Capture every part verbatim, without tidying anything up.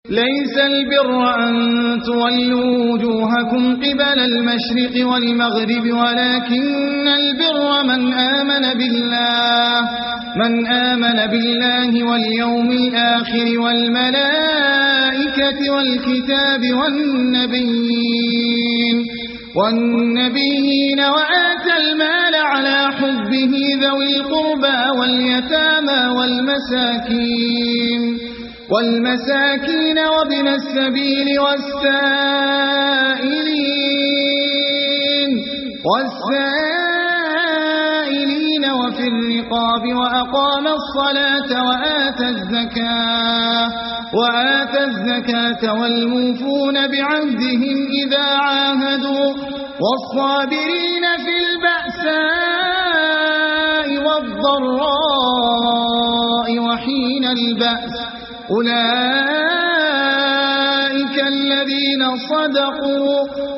ليس البر أن تولوا وجوهكم قبل المشرق والمغرب ولكن البر من آمن بالله من آمن بالله واليوم الآخر والملائكة والكتاب والنبيين والنبيين وآتى المال على حبه ذوي القربى واليتامى والمساكين والمساكين وابن السبيل والسائلين والسائلين وفي الرقاب وأقام الصلاة وآتى الزكاة وآتى الزكاة والموفون بعهدهم إذا عاهدوا والصابرين في البأساء والضراء وحين البأس أولئك الذين صدقوا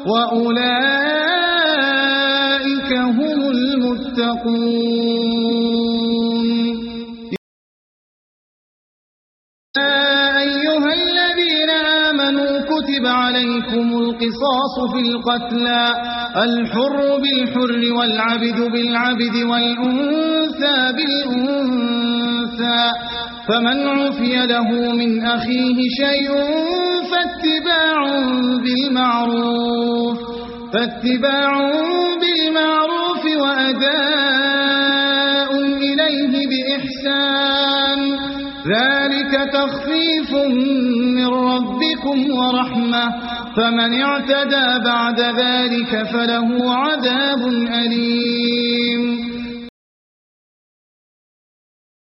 وأولئك هم المتقون. يا أيها الذين آمنوا كتب عليكم القصاص في القتلى الحر بالحر والعبد بالعبد والأنثى بالأنثى فمن عفي له من أخيه شيء فاتباع بالمعروف فاتباع بالمعروف وأداء إليه بإحسان ذلك تخفيف من ربكم ورحمة فمن اعتدى بعد ذلك فله عذاب أليم.